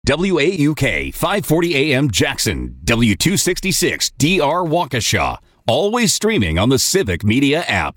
WAUK 540 AM Jackson, W266 DR Waukesha. Always streaming on the Civic Media app.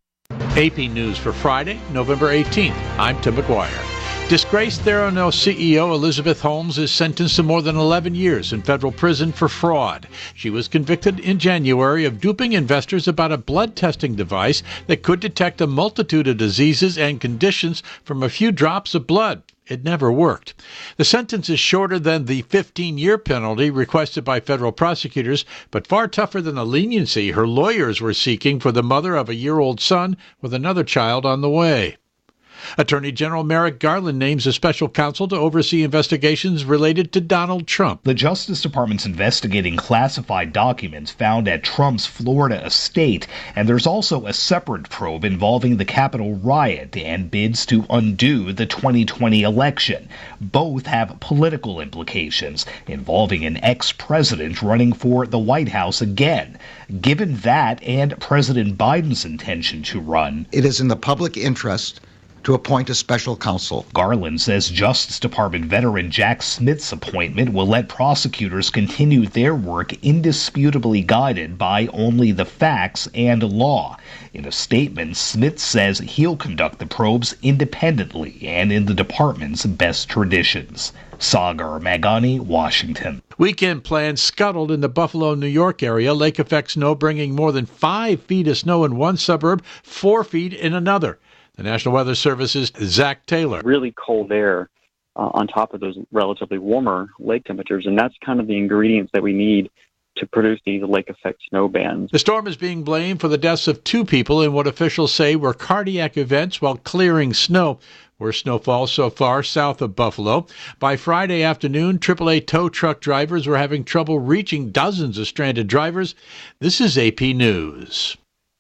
AP News for Friday, November 18th. I'm Tim McGuire. Disgraced Theranos CEO Elizabeth Holmes is sentenced to more than 11 years in federal prison for fraud. She was convicted in January of duping investors about a blood testing device that could detect a multitude of diseases and conditions from a few drops of blood. It never worked. The sentence is shorter than the 15-year penalty requested by federal prosecutors, but far tougher than the leniency her lawyers were seeking for the mother of a year-old son with another child on the way. Attorney General Merrick Garland names a special counsel to oversee investigations related to Donald Trump. The Justice Department's investigating classified documents found at Trump's Florida estate, and there's also a separate probe involving the Capitol riot and bids to undo the 2020 election. Both have political implications, involving an ex-president running for the White House again. Given that and President Biden's intention to run, it is in the public interest to appoint a special counsel. Garland says Justice Department veteran Jack Smith's appointment will let prosecutors continue their work indisputably guided by only the facts and law. In a statement, Smith says he'll conduct the probes independently and in the department's best traditions. Sagar Magani, Washington. Weekend plans scuttled in the Buffalo, New York area. Lake effect snow bringing more than 5 feet of snow in one suburb, 4 feet in another. The National Weather Service's Zach Taylor. Really cold air on top of those relatively warmer lake temperatures, and that's kind of the ingredients that we need to produce these lake effect snow bands. The storm is being blamed for the deaths of 2 people in what officials say were cardiac events while clearing snow. Worst snowfall so far south of Buffalo. By Friday afternoon, AAA tow truck drivers were having trouble reaching dozens of stranded drivers. This is AP News.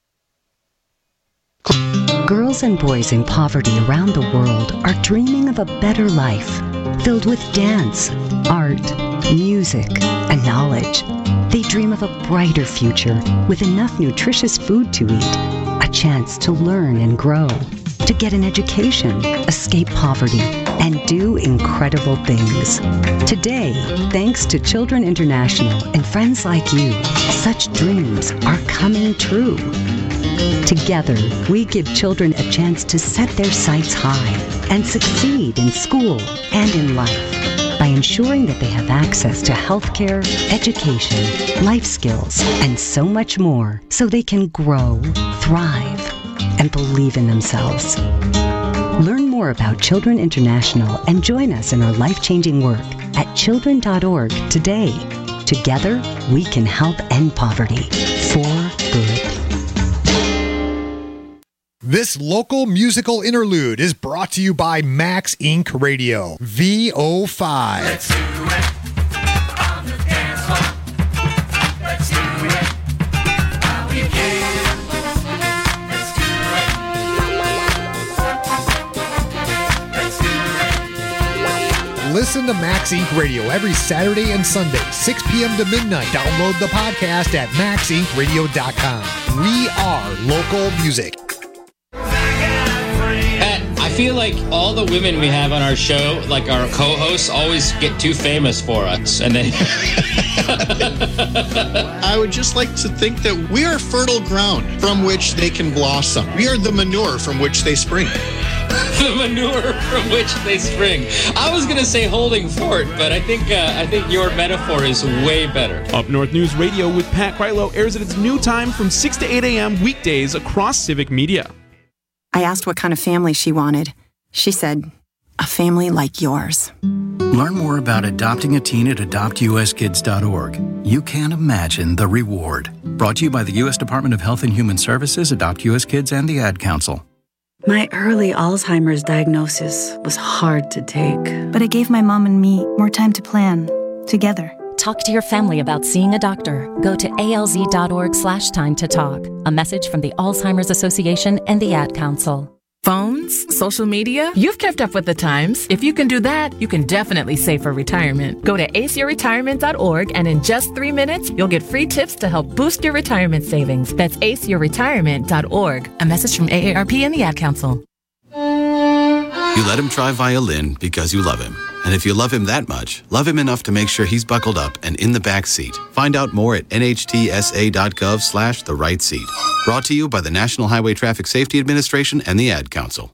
Girls and boys in poverty around the world are dreaming of a better life, filled with dance, art, music, and knowledge. They dream of a brighter future with enough nutritious food to eat, a chance to learn and grow, to get an education, escape poverty, and do incredible things. Today, thanks to Children International and friends like you, such dreams are coming true. Together, we give children a chance to set their sights high and succeed in school and in life by ensuring that they have access to healthcare, education, life skills, and so much more so they can grow, thrive, and believe in themselves. Learn more about Children International and join us in our life-changing work at children.org today. Together, we can help end poverty for good. This local musical interlude is brought to you by Max Inc. Radio, VO5. Let's do it on the dance floor. Let's do it while we can. Let's do it. Let's do it. Listen to Max Inc. Radio every Saturday and Sunday, 6 p.m. to midnight. Download the podcast at maxincradio.com. We are local music. I feel like all the women we have on our show, like our co-hosts, always get too famous for us. And then I would just like to think that we are fertile ground from which they can blossom. We are the manure from which they spring. The manure from which they spring. I was going to say holding fort, but I think your metaphor is way better. Up North News Radio with Pat Krylo airs at its new time from 6 to 8 a.m. weekdays across Civic Media. I asked what kind of family she wanted. She said, a family like yours. Learn more about adopting a teen at adoptuskids.org. You can't imagine the reward. Brought to you by the U.S. Department of Health and Human Services, Adopt U.S. Kids, and the Ad Council. My early Alzheimer's diagnosis was hard to take. But it gave my mom and me more time to plan, together. Talk to your family about seeing a doctor. Go to alz.org/time to talk. A message from the Alzheimer's Association and the Ad Council. Phones, social media, you've kept up with the times. If you can do that, you can definitely save for retirement. Go to aceyourretirement.org and in just 3 minutes, you'll get free tips to help boost your retirement savings. That's aceyourretirement.org. A message from AARP and the Ad Council. You let him try violin because you love him. And if you love him that much, love him enough to make sure he's buckled up and in the back seat. Find out more at nhtsa.gov/the right seat. Brought to you by the National Highway Traffic Safety Administration and the Ad Council.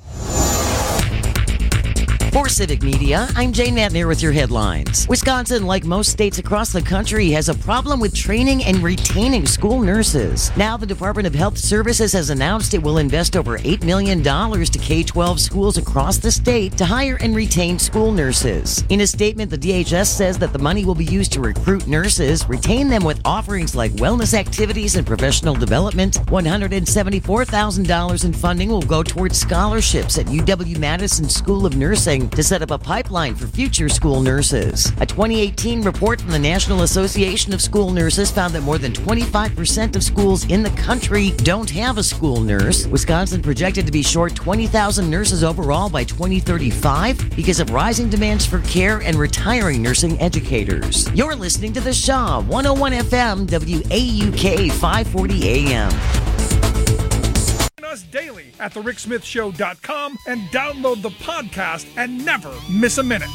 For Civic Media, I'm Jane Matner with your headlines. Wisconsin, like most states across the country, has a problem with training and retaining school nurses. Now, the Department of Health Services has announced it will invest over $8 million to K-12 schools across the state to hire and retain school nurses. In a statement, the DHS says that the money will be used to recruit nurses, retain them with offerings like wellness activities and professional development. $174,000 in funding will go towards scholarships at UW-Madison School of Nursing to set up a pipeline for future school nurses. A 2018 report from the National Association of School Nurses found that more than 25% of schools in the country don't have a school nurse. Wisconsin projected to be short 20,000 nurses overall by 2035 because of rising demands for care and retiring nursing educators. You're listening to The Shaw, 101 FM, WAUK 540 AM. Us daily at thericksmithshow.com and download the podcast and never miss a minute.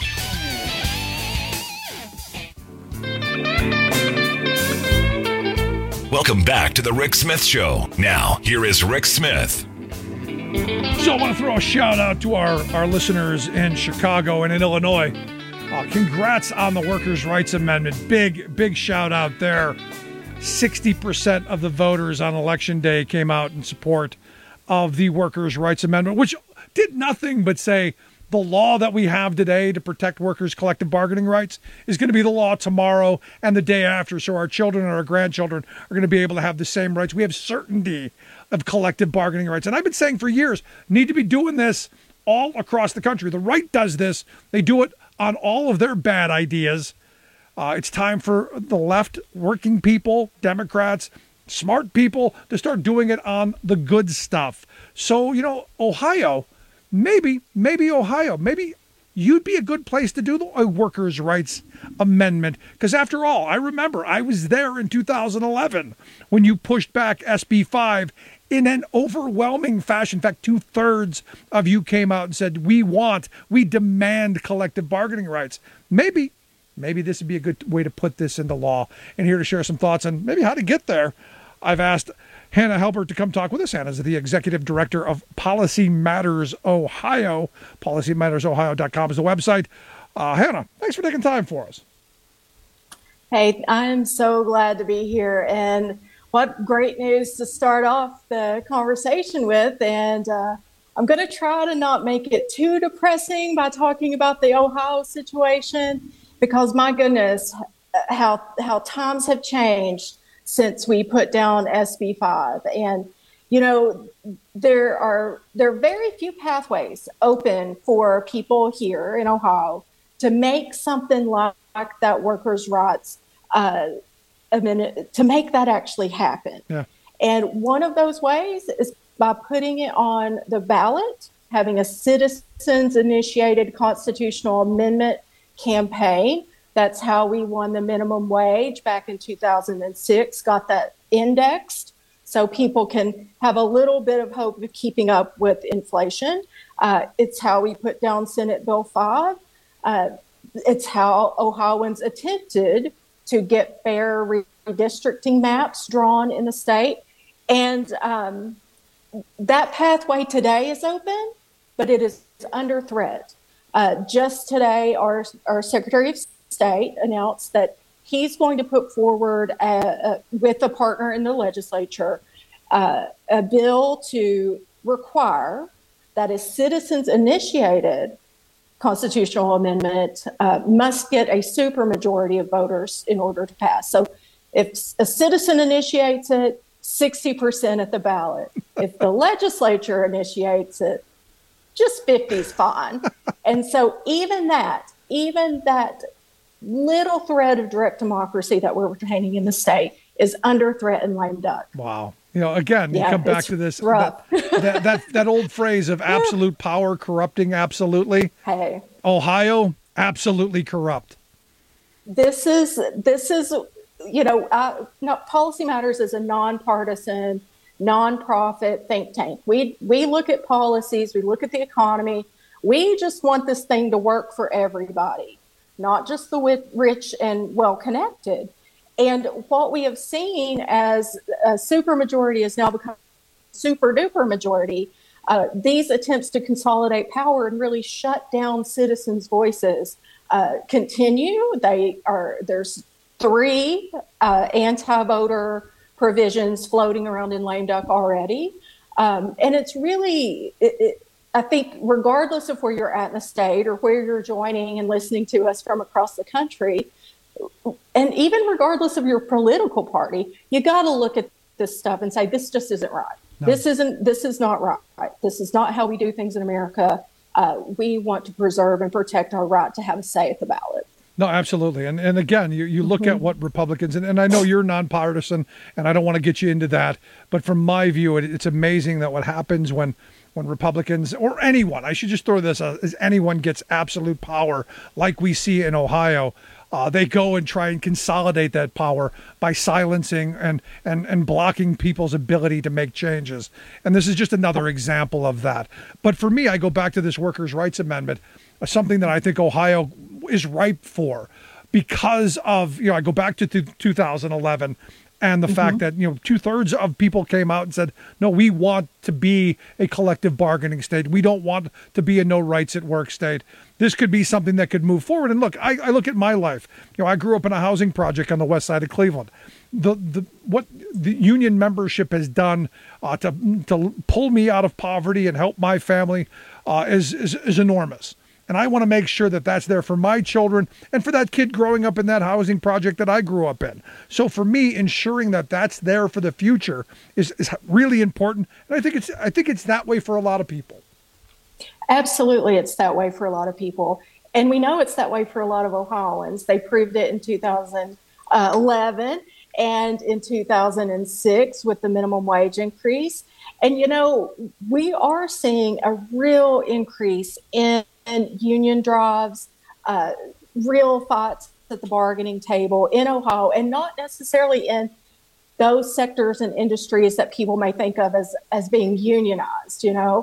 Welcome back to the Rick Smith Show. Now, here is Rick Smith. So I want to throw a shout out to our listeners in Chicago and in Illinois. Congrats on the Workers' Rights Amendment. Big shout out there. 60% of the voters on Election Day came out in support of the Workers' Rights Amendment, which did nothing but say the law that we have today to protect workers' collective bargaining rights is going to be the law tomorrow and the day after, so our children and our grandchildren are going to be able to have the same rights. We have certainty of collective bargaining rights. And I've been saying for years, need to be doing this all across the country. The right does this. They do it on all of their bad ideas. It's time for the left, working people, Democrats, smart people to start doing it on the good stuff. So, Ohio, maybe Ohio, maybe you'd be a good place to do a workers' rights amendment. Because after all, I remember I was there in 2011 when you pushed back SB 5 in an overwhelming fashion. In fact, 2/3 of you came out and said, we demand collective bargaining rights. Maybe this would be a good way to put this into law. And here to share some thoughts on maybe how to get there, I've asked Hannah Helbert to come talk with us. Hannah's the executive director of Policy Matters Ohio. PolicyMattersOhio.com is the website. Hannah, thanks for taking time for us. Hey, I'm so glad to be here. And what great news to start off the conversation with. And I'm going to try to not make it too depressing by talking about the Ohio situation, because my goodness, how times have changed since we put down SB 5. And, there are very few pathways open for people here in Ohio to make something like that workers' rights amendment, to make that actually happen. Yeah. And one of those ways is by putting it on the ballot, having a citizens-initiated constitutional amendment campaign. That's how we won the minimum wage back in 2006, got that indexed so people can have a little bit of hope of keeping up with inflation. It's how we put down Senate Bill 5. It's how Ohioans attempted to get fair redistricting maps drawn in the state. And that pathway today is open, but it is under threat. Just today, our Secretary of State announced that he's going to put forward, with a partner in the legislature, a bill to require that a citizens-initiated constitutional amendment must get a supermajority of voters in order to pass. So if a citizen initiates it, 60% at the ballot. If the legislature initiates it, just 50 is fine. And so even that little thread of direct democracy that we're retaining in the state is under threat and lame duck. Wow. Again, you come back to this, that old phrase of absolute power corrupting absolutely. Hey. Ohio, absolutely corrupt. This is Policy Matters is a nonpartisan, nonprofit think tank. We look at policies, we look at the economy, We just want this thing to work for everybody, not just the rich and well-connected. And what we have seen as a supermajority has now become super-duper majority, these attempts to consolidate power and really shut down citizens' voices continue. There's 3 anti-voter provisions floating around in lame duck already. And it's really, I think, regardless of where you're at in the state or where you're joining and listening to us from across the country, and even regardless of your political party, you got to look at this stuff and say, this just isn't right. No. This is not right. This is not how we do things in America. We want to preserve and protect our right to have a say at the ballot. No, absolutely. And again, you look at what Republicans, and I know you're nonpartisan, and I don't want to get you into that, but from my view, it's amazing that what happens when Republicans, or anyone, I should just throw this out, as anyone gets absolute power, like we see in Ohio, they go and try and consolidate that power by silencing and blocking people's ability to make changes. And this is just another example of that. But for me, I go back to this Workers' Rights Amendment, something that I think Ohio is ripe for, because of, I go back to 2011 and the fact that, 2/3 of people came out and said, no, we want to be a collective bargaining state. We don't want to be a no rights at work state. This could be something that could move forward. And look, I look at my life. I grew up in a housing project on the west side of Cleveland. What the union membership has done to pull me out of poverty and help my family is enormous. And I want to make sure that that's there for my children and for that kid growing up in that housing project that I grew up in. So for me, ensuring that that's there for the future is really important. And I think it's that way for a lot of people. Absolutely, it's that way for a lot of people. And we know it's that way for a lot of Ohioans. They proved it in 2011 and in 2006 with the minimum wage increase. And, we are seeing a real increase in union drives, real fights at the bargaining table in Ohio, and not necessarily in those sectors and industries that people may think of as being unionized.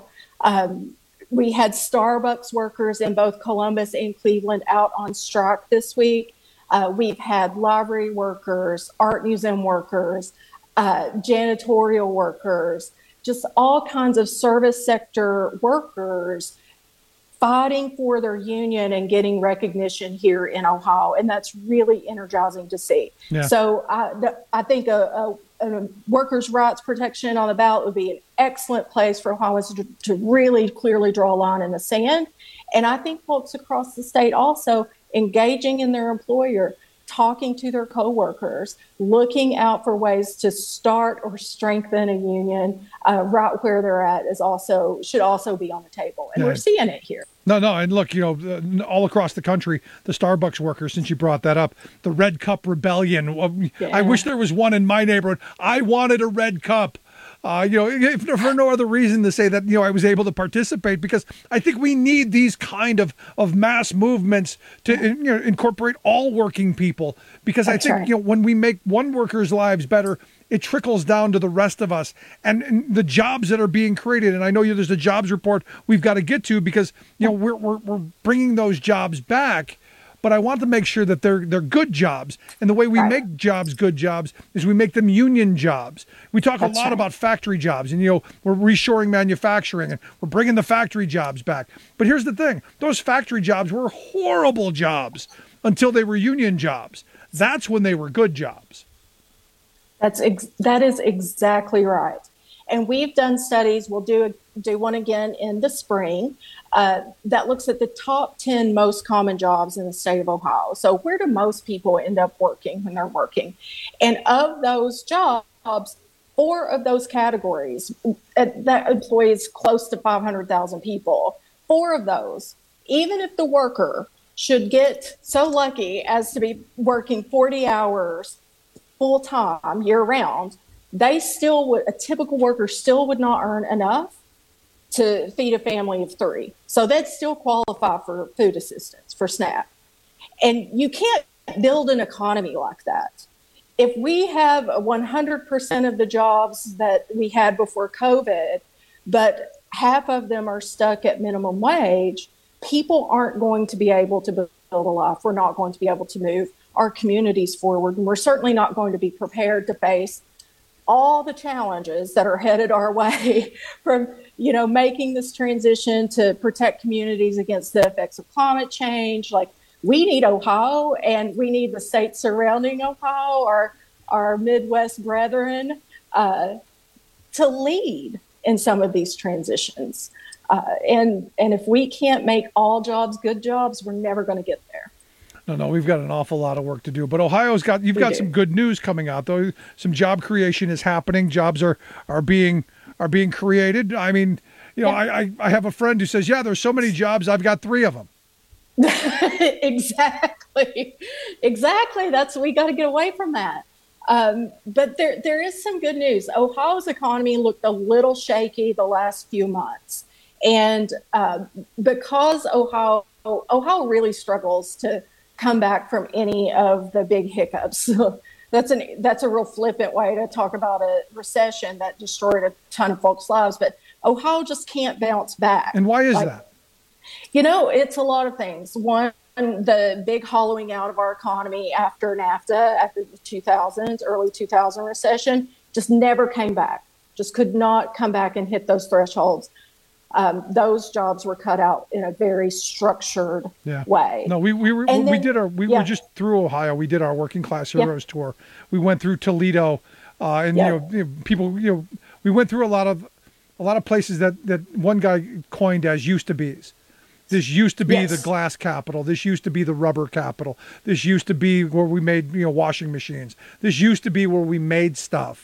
We had Starbucks workers in both Columbus and Cleveland out on strike this week. We've had library workers, art museum workers, janitorial workers, just all kinds of service sector workers fighting for their union and getting recognition here in Ohio. And that's really energizing to see. Yeah. So I think a workers' rights protection on the ballot would be an excellent place for Ohioans to really clearly draw a line in the sand. And I think folks across the state also engaging in their employer, talking to their coworkers, looking out for ways to start or strengthen a union right where they're at should also be on the table. And we're seeing it here. No, and look, all across the country, the Starbucks workers, since you brought that up, the Red Cup Rebellion. Yeah. I wish there was one in my neighborhood. I wanted a red cup. If for no other reason to say that, I was able to participate, because I think we need these kind of mass movements to incorporate all working people, because that's I think, when we make one worker's lives better, it trickles down to the rest of us and the jobs that are being created. And I know there's a jobs report we've got to get to, because, we're bringing those jobs back. But I want to make sure that they're good jobs. And the way we make jobs good jobs is we make them union jobs. We talk a lot about factory jobs, and, we're reshoring manufacturing, and we're bringing the factory jobs back. But here's the thing. Those factory jobs were horrible jobs until they were union jobs. That's when they were good jobs. That is exactly right. And we've done studies. We'll do one again in the spring that looks at the top 10 most common jobs in the state of Ohio. So where do most people end up working when they're working? And of those jobs, 4 of those categories, that employs close to 500,000 people, 4 of those, even if the worker should get so lucky as to be working 40 hours full time year round, a typical worker still would not earn enough to feed a family of 3. So they'd still qualify for food assistance, for SNAP. And you can't build an economy like that. If we have 100% of the jobs that we had before COVID, but half of them are stuck at minimum wage, people aren't going to be able to build a life. We're not going to be able to move our communities forward. And we're certainly not going to be prepared to face all the challenges that are headed our way from, making this transition to protect communities against the effects of climate change. Like, we need Ohio, and we need the states surrounding Ohio, our Midwest brethren, to lead in some of these transitions. And if we can't make all jobs good jobs, we're never going to get there. No, we've got an awful lot of work to do. But Ohio's got some good news coming out, though. Some job creation is happening. Jobs are being created. I mean, I have a friend who says, yeah, there's so many jobs, I've got 3 of them. Exactly. We got to get away from that. But there is some good news. Ohio's economy looked a little shaky the last few months. And because Ohio really struggles to come back from any of the big hiccups. That's a real flippant way to talk about a recession that destroyed a ton of folks' lives. But Ohio just can't bounce back. And why is that? It's a lot of things. One, the big hollowing out of our economy after NAFTA, after the 2000s, early 2000 recession, just never came back. Just could not come back and hit those thresholds. Those jobs were cut out in a very structured way. No, we were just through Ohio. We did our Working Class Heroes tour. We went through Toledo, and people. We went through a lot of places that one guy coined as used to be's. This used to be the glass capital. This used to be the rubber capital. This used to be where we made washing machines. This used to be where we made stuff,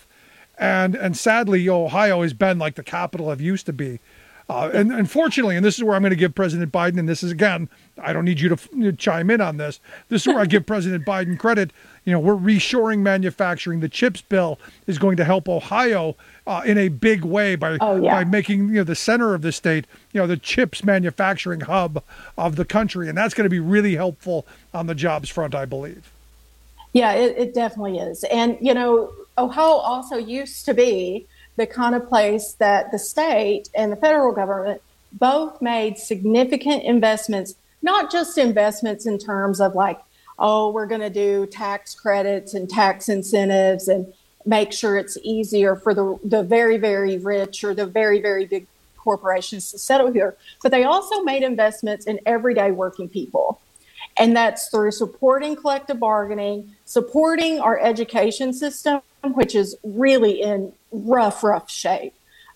and sadly, Ohio has been like the capital of used to be. And unfortunately, and this is where I'm going to give President Biden, and this is, again, I don't need you to chime in on this. This is where I give President Biden credit. We're reshoring manufacturing. The CHIPS bill is going to help Ohio in a big way by making the center of the state, the CHIPS manufacturing hub of the country. And that's going to be really helpful on the jobs front, I believe. Yeah, it definitely is. And, Ohio also used to be the kind of place that the state and the federal government both made significant investments, not just investments in terms of like, we're going to do tax credits and tax incentives and make sure it's easier for the very, very rich or the very, very big corporations to settle here. But they also made investments in everyday working people. And that's through supporting collective bargaining, supporting our education system, which is really in rough shape,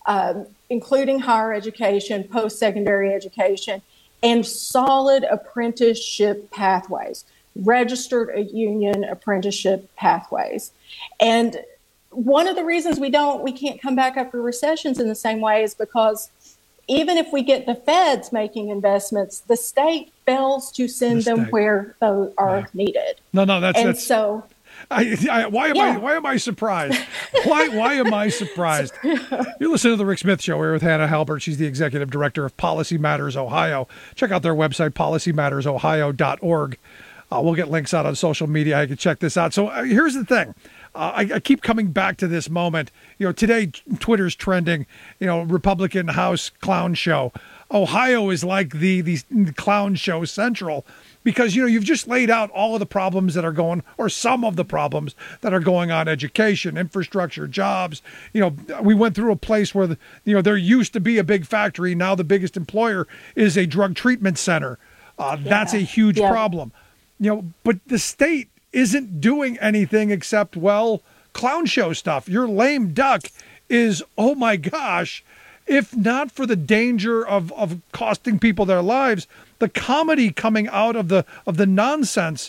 including higher education, post-secondary education, and solid apprenticeship pathways, registered union apprenticeship pathways. And one of the reasons we can't come back after recessions in the same way is because even if we get the feds making investments, the state fails to send them where those are needed. No, so. Why am I surprised? Why am I surprised? You're listening to the Rick Smith Show here with Hannah Halbert. She's the executive director of Policy Matters Ohio. Check out their website, policymattersohio.org. We'll get links out on social media. I can check this out. So here's the thing. I keep coming back to this moment. Today Twitter's trending. Republican House clown show. Ohio is like the clown show central. Because, you've just laid out all of the problems that are going, or some of the problems that are going on, education, infrastructure, jobs. We went through a place where, there used to be a big factory. Now the biggest employer is a drug treatment center. That's a huge problem. But the state isn't doing anything except, clown show stuff. Your lame duck is, oh my gosh, if not for the danger of costing people their lives, the comedy coming out of the nonsense.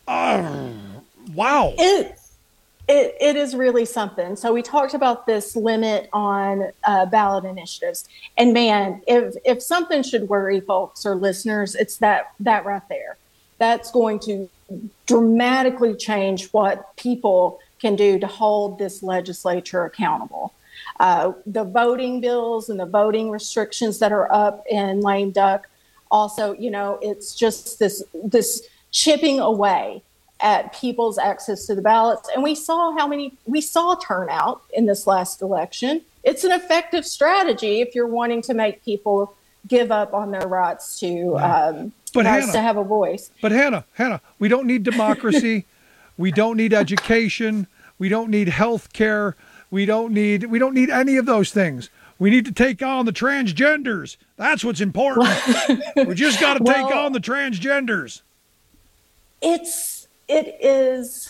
Wow. It is really something. So we talked about this limit on ballot initiatives. And man, if something should worry folks or listeners, it's that right there. That's going to dramatically change what people can do to hold this legislature accountable. The voting bills and the voting restrictions that are up in lame duck. Also, it's just this chipping away at people's access to the ballots. And we saw turnout in this last election. it's an effective strategy if you're wanting to make people give up on their rights to to have a voice. But Hannah, we don't need democracy. We don't need education. We don't need health care. We don't need any of those things. We need to take on the transgenders. That's what's important. We just got to take on the transgenders. It is,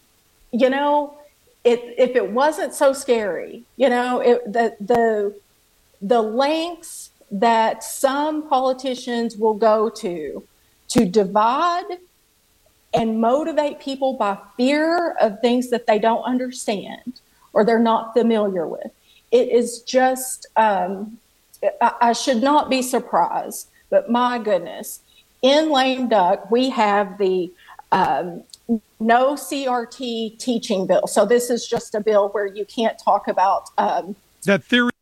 if it wasn't so scary, the lengths that some politicians will go to divide and motivate people by fear of things that they don't understand or they're not familiar with. It is just, I should not be surprised, but my goodness, in lame duck, we have the no CRT teaching bill. So this is just a bill where you can't talk about that theory.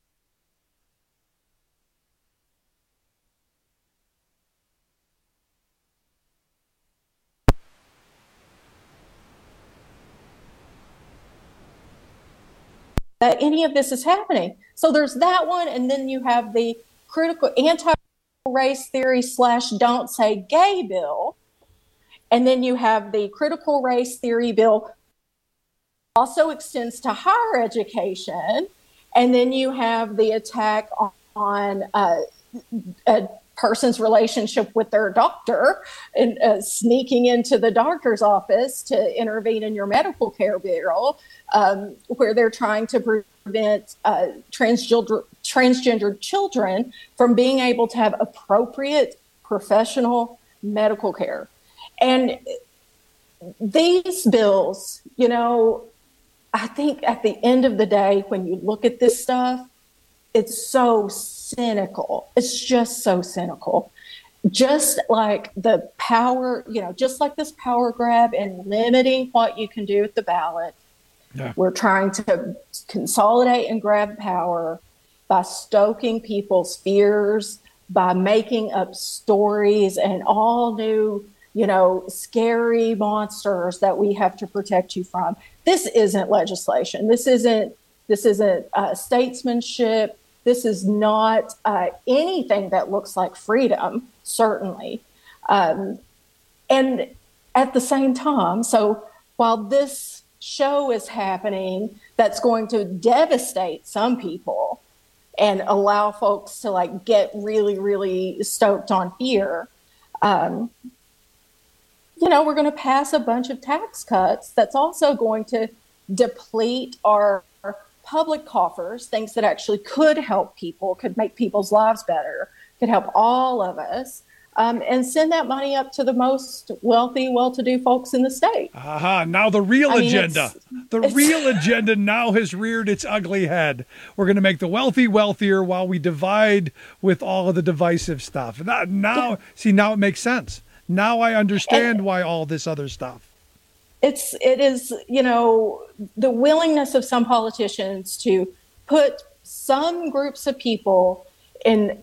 That any of this is happening. So there's that one, and then you have the critical anti-race theory / don't say gay bill, and then you have the critical race theory bill also extends to higher education, and then you have the attack on a person's relationship with their doctor and sneaking into the doctor's office to intervene in your medical care bill, where they're trying to prevent transgender children from being able to have appropriate professional medical care. And these bills, I think at the end of the day, when you look at this stuff, it's so cynical. It's just so cynical. Just like the power, just like this power grab and limiting what you can do with the ballot. Yeah. We're trying to consolidate and grab power by stoking people's fears, by making up stories and all new, scary monsters that we have to protect you from. This isn't legislation. This isn't statesmanship. This is not anything that looks like freedom, certainly. And at the same time, so while this show is happening that's going to devastate some people and allow folks to get really, really stoked on fear, we're going to pass a bunch of tax cuts that's also going to deplete our public coffers, things that actually could help people, could make people's lives better, could help all of us, and send that money up to the most wealthy, well-to-do folks in the state. Aha, now the real agenda. The real agenda now has reared its ugly head. We're going to make the wealthy wealthier while we divide with all of the divisive stuff. Now it makes sense. Now I understand why all this other stuff. It is, the willingness of some politicians to put some groups of people in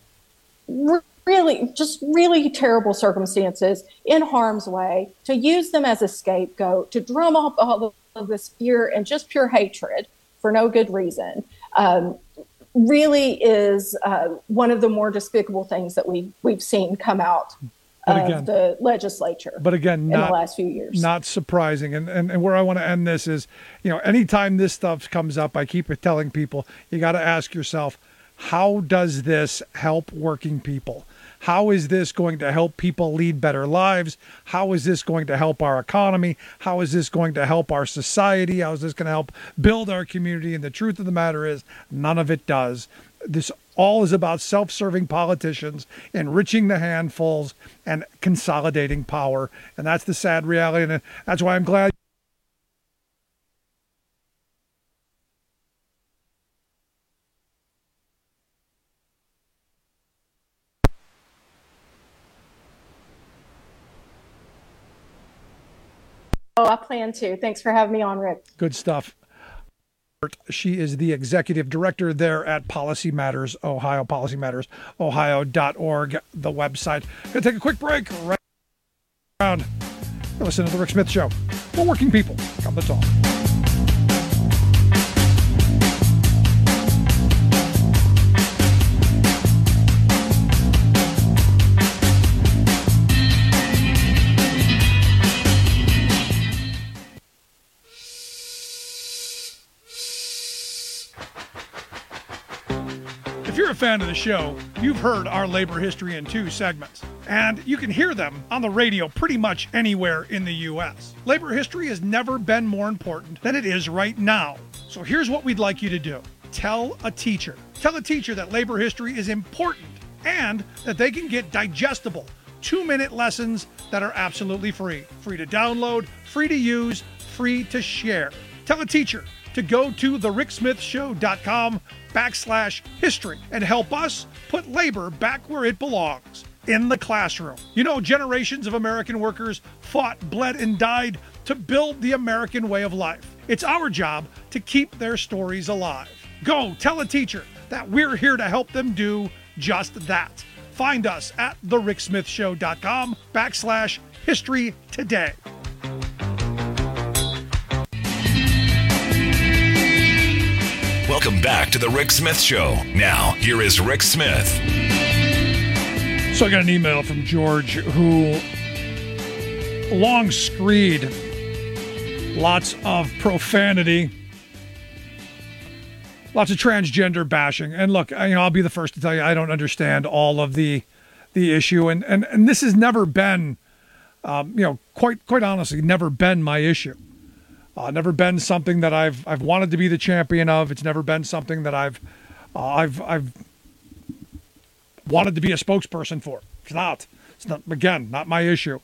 really terrible circumstances in harm's way, to use them as a scapegoat, to drum up all of this fear and just pure hatred for no good reason, really is one of the more despicable things that we've seen come out of the legislature. But again, in the last few years, not surprising. And where I want to end this is, anytime this stuff comes up, I keep telling people, you got to ask yourself, how does this help working people? How is this going to help people lead better lives? How is this going to help our economy? How is this going to help our society? How is this going to help build our community? And the truth of the matter is, none of it does. This all is about self-serving politicians, enriching the handfuls, and consolidating power. And that's the sad reality. And that's why I'm glad. Oh, I plan to. Thanks for having me on, Rick. Good stuff. She is the executive director there at Policy Matters Ohio, policymmattersohio.org, the website. Going to take a quick break. Right around. Listen to The Rick Smith Show. For working people. Come to talk. a fan of the show, you've heard our Labor History in 2 segments, and you can hear them on the radio pretty much anywhere in the U.S. Labor history has never been more important than it is right now. So here's what we'd like you to do. Tell a teacher. Tell a teacher that labor history is important and that they can get digestible 2-minute lessons that are absolutely free. Free to download, free to use, free to share. Tell a teacher to go to thericksmithshow.com/history and help us put labor back where it belongs, in the classroom. You know, generations of American workers fought, bled, and died to build the American way of life. It's our job to keep their stories alive. Go tell a teacher that we're here to help them do just that. Find us at thericksmithshow.com/history today. Welcome back to the Rick Smith Show. Now, here is Rick Smith. So I got an email from George who long screed, lots of profanity, lots of transgender bashing. And look, I'll be the first to tell you I don't understand all of the issue, and this has never been, quite honestly, never been my issue. Never been something that I've wanted to be the champion of. It's never been something that I've wanted to be a spokesperson for. It's not. Again, not my issue.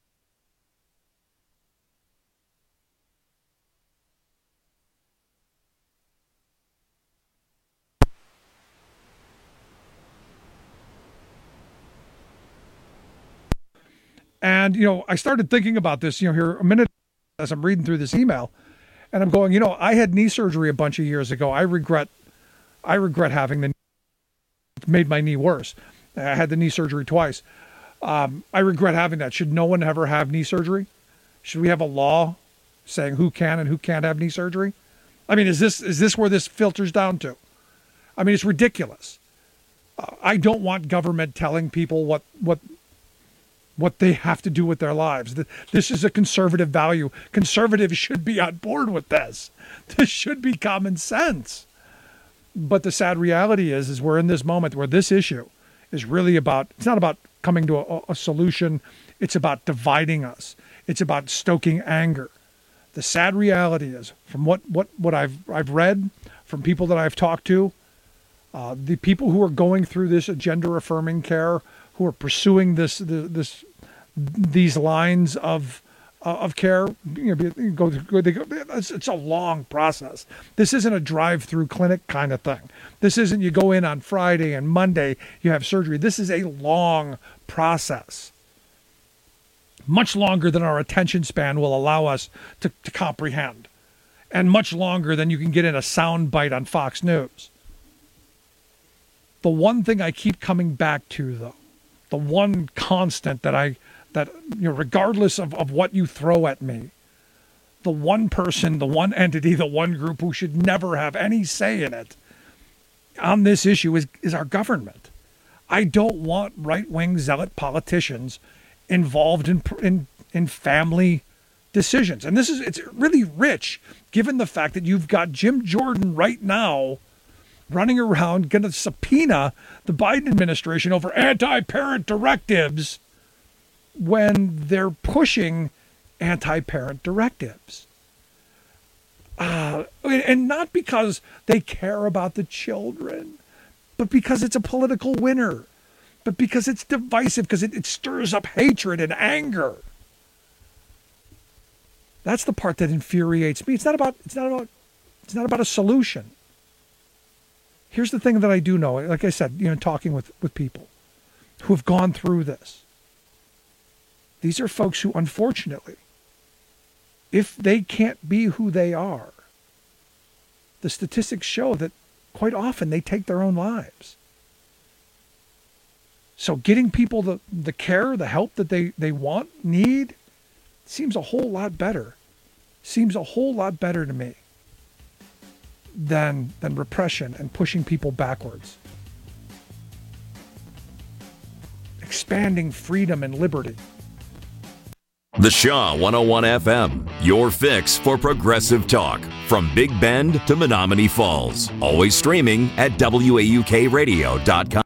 And, I started thinking about this, here a minute as I'm reading through this email, and I'm going, I had knee surgery a bunch of years ago. I regret having made my knee worse. I had the knee surgery twice. I regret having that. Should no one ever have knee surgery? Should we have a law saying who can and who can't have knee surgery? I mean, is this where this filters down to? I mean, it's ridiculous. I don't want government telling people what they have to do with their lives. This is a conservative value. Conservatives should be on board with this. This should be common sense. But the sad reality is we're in this moment where this issue is really it's not about coming to a solution. It's about dividing us. It's about stoking anger. The sad reality is, from what I've read, from people that I've talked to, the people who are going through this gender affirming care, who are pursuing these lines of care, it's a long process. This isn't a drive-through clinic kind of thing. This isn't you go in on Friday and Monday you have surgery. This is a long process, much longer than our attention span will allow us to comprehend, and much longer than you can get in a sound bite on Fox News. The one thing I keep coming back to, though, the one constant that regardless of what you throw at me, the one person, the one entity, the one group who should never have any say in it on this issue is our government. I don't want right-wing zealot politicians involved in family decisions. And it's really rich, given the fact that you've got Jim Jordan right now running around going to subpoena the Biden administration over anti-parent directives when they're pushing anti-parent directives. And not because they care about the children, but because it's a political winner, but because it's divisive, because it stirs up hatred and anger. That's the part that infuriates me. It's not about a solution. Here's the thing that I do know, like I said, talking with people who have gone through this. These are folks who, unfortunately, if they can't be who they are, the statistics show that quite often they take their own lives. So getting people the care, the help that they want, need, seems a whole lot better. Seems a whole lot better to me than repression and pushing people backwards. Expanding freedom and liberty. The Shaw 101 FM, your fix for progressive talk. From Big Bend to Menominee Falls. Always streaming at WAUKradio.com.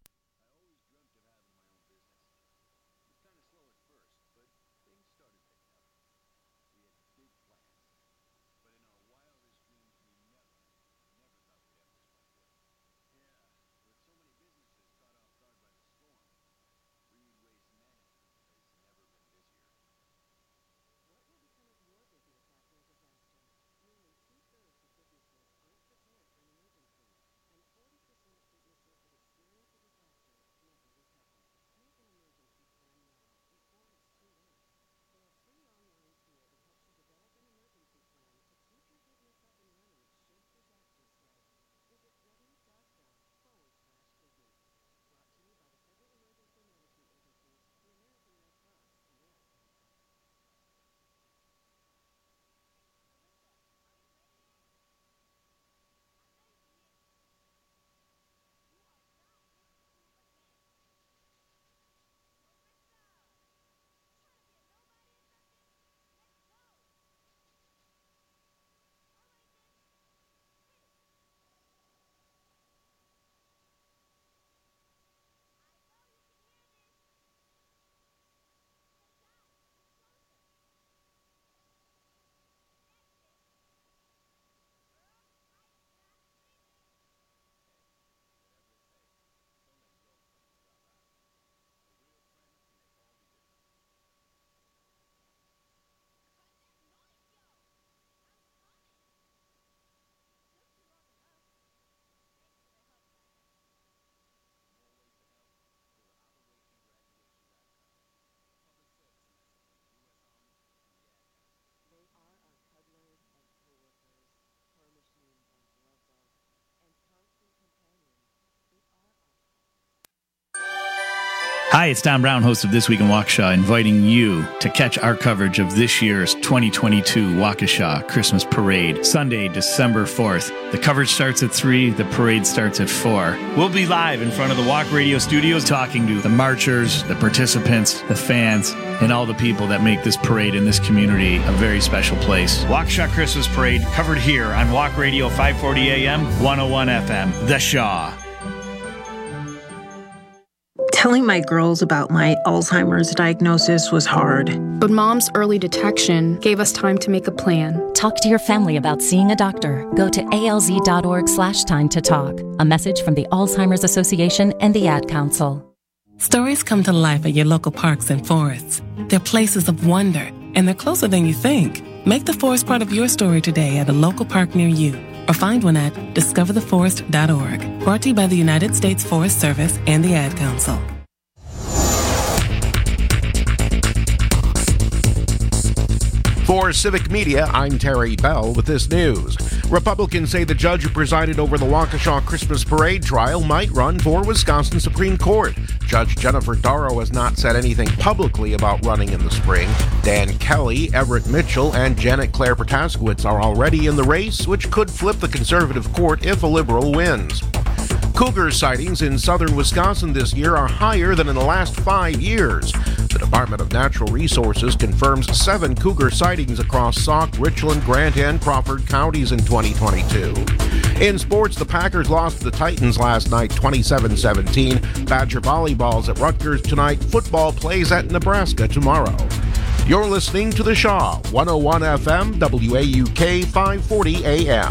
Hi, it's Don Brown, host of This Week in Waukesha, inviting you to catch our coverage of this year's 2022 Waukesha Christmas Parade, Sunday, December 4th. The coverage starts at 3, the parade starts at 4. We'll be live in front of the Walk Radio studios talking to the marchers, the participants, the fans, and all the people that make this parade in this community a very special place. Waukesha Christmas Parade covered here on Walk Radio 540 AM, 101 FM, The Shaw. Telling my girls about my Alzheimer's diagnosis was hard. But Mom's early detection gave us time to make a plan. Talk to your family about seeing a doctor. Go to alz.org/time to talk. A message from the Alzheimer's Association and the Ad Council. Stories come to life at your local parks and forests. They're places of wonder, and they're closer than you think. Make the forest part of your story today at a local park near you, or find one at discovertheforest.org. Brought to you by the United States Forest Service and the Ad Council. For Civic Media, I'm Terry Bell with this news. Republicans say the judge who presided over the Waukesha Christmas Parade trial might run for Wisconsin Supreme Court. Judge Jennifer Darrow has not said anything publicly about running in the spring. Dan Kelly, Everett Mitchell, and Janet Claire Protaskowitz are already in the race, which could flip the conservative court if a liberal wins. Cougar sightings in southern Wisconsin this year are higher than in the last 5 years. The Department of Natural Resources confirms 7 cougar sightings across Sauk, Richland, Grant, and Crawford counties in 2022. In sports, the Packers lost to the Titans last night 27-17. Badger volleyball's at Rutgers tonight. Football plays at Nebraska tomorrow. You're listening to The Shaw, 101 FM, WAUK 540 AM.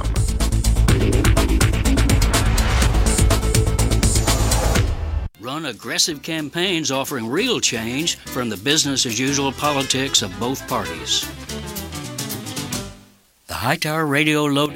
Run aggressive campaigns offering real change from the business-as-usual politics of both parties. The Hightower Radio Load.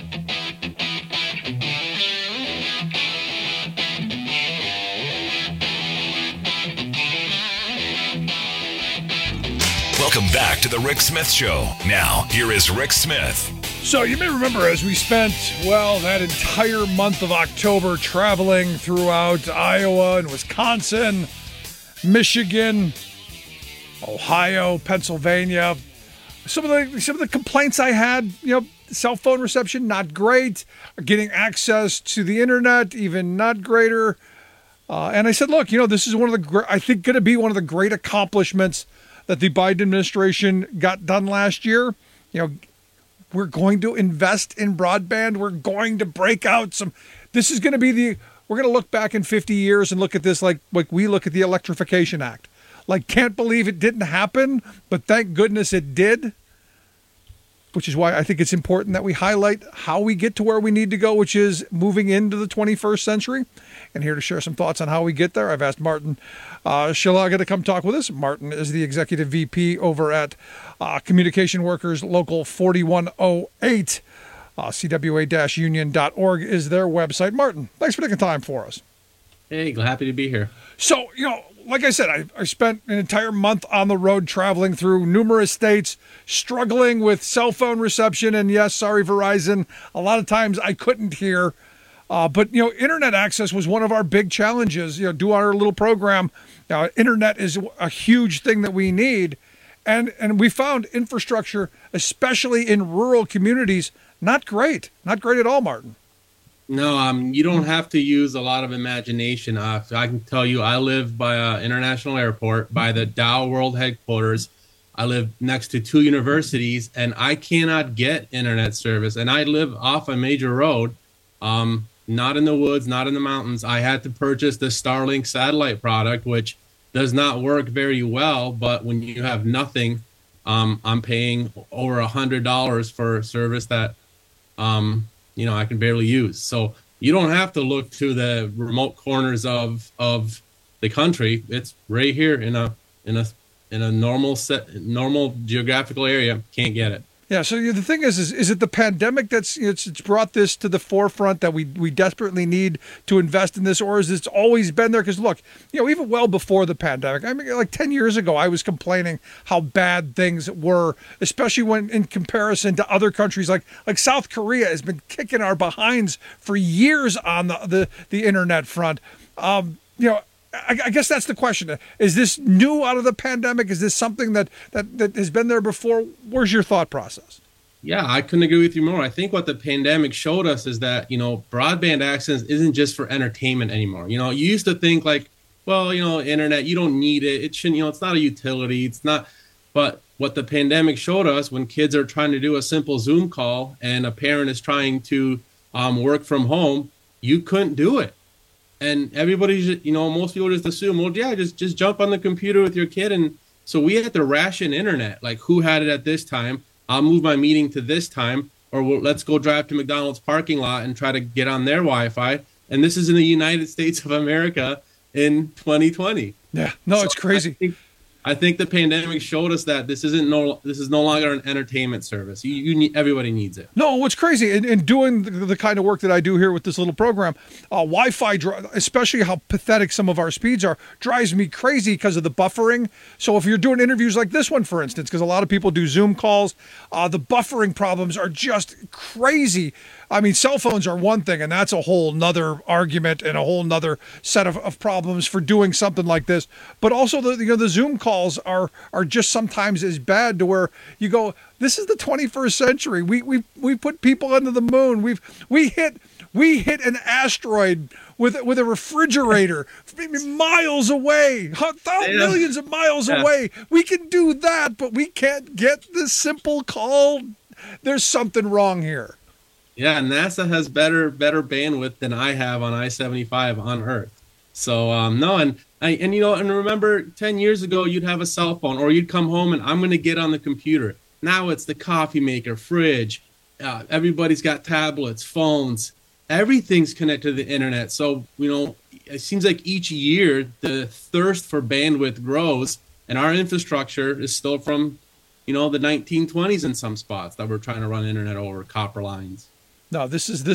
Welcome back to the Rick Smith Show. Now, here is Rick Smith. So you may remember as we spent, that entire month of October traveling throughout Iowa and Wisconsin, Michigan, Ohio, Pennsylvania. Some of the complaints I had, cell phone reception, not great. Getting access to the internet, even not greater. And I said, look, this is I think going to be one of the great accomplishments that the Biden administration got done last year. We're going to invest in broadband. We're going to break out this is going to be we're going to look back in 50 years and look at this like we look at the Electrification Act. Can't believe it didn't happen, but thank goodness it did. Which is why I think it's important that we highlight how we get to where we need to go, which is moving into the 21st century. And here to share some thoughts on how we get there, I've asked Martin Shalaga to come talk with us. Martin is the Executive VP over at Communication Workers Local 4108. CWA-union.org is their website. Martin, thanks for taking time for us. Hey, happy to be here. So, like I said, I spent an entire month on the road traveling through numerous states, struggling with cell phone reception. And yes, sorry, Verizon. A lot of times I couldn't hear. But internet access was one of our big challenges. Do our little program. Internet is a huge thing that we need. And we found infrastructure, especially in rural communities, not great. Not great at all, Martin. No, you don't have to use a lot of imagination. I can tell you, I live by an international airport, by the Dow World headquarters. I live next to 2 universities, and I cannot get internet service. And I live off a major road, not in the woods, not in the mountains. I had to purchase the Starlink satellite product, which does not work very well. But when you have nothing, I'm paying over $100 for service that I can barely use. So you don't have to look to the remote corners of the country. It's right here in a normal geographical area. Can't get it. Yeah. So the thing is it the pandemic that's it's brought this to the forefront that we desperately need to invest in this, or is it's always been there? Because look, even well before the pandemic, I mean, like 10 years ago, I was complaining how bad things were, especially when in comparison to other countries like South Korea has been kicking our behinds for years on the internet front. I guess that's the question. Is this new out of the pandemic? Is this something that has been there before? Where's your thought process? Yeah, I couldn't agree with you more. I think what the pandemic showed us is that, broadband access isn't just for entertainment anymore. You used to think internet, you don't need it. It shouldn't, it's not a utility. It's not. But what the pandemic showed us, when kids are trying to do a simple Zoom call and a parent is trying to work from home, you couldn't do it. And everybody's, most people just assume, well, yeah, just jump on the computer with your kid. And so we had to ration internet, like who had it at this time. I'll move my meeting to this time, or let's go drive to McDonald's parking lot and try to get on their Wi-Fi. And this is in the United States of America in 2020. Yeah, no, it's crazy. I think the pandemic showed us that this is no longer an entertainment service. Everybody needs it. No, what's crazy in doing the kind of work that I do here with this little program, Wi-Fi, especially how pathetic some of our speeds are, drives me crazy because of the buffering. So if you're doing interviews like this one, for instance, because a lot of people do Zoom calls, the buffering problems are just crazy. I mean, cell phones are one thing, and that's a whole nother argument and a whole nother set of problems for doing something like this. But also, the Zoom calls are just sometimes as bad to where you go, this is the 21st century. We put people into the moon. We hit an asteroid with a refrigerator miles away, millions of miles away. We can do that, but we can't get this simple call. There's something wrong here. Yeah, NASA has better bandwidth than I have on I-75 on Earth. So and remember 10 years ago you'd have a cell phone, or you'd come home and I'm going to get on the computer. Now it's the coffee maker, fridge. Everybody's got tablets, phones. Everything's connected to the internet. So it seems like each year the thirst for bandwidth grows, and our infrastructure is still from the 1920s in some spots that we're trying to run internet over copper lines. No, this is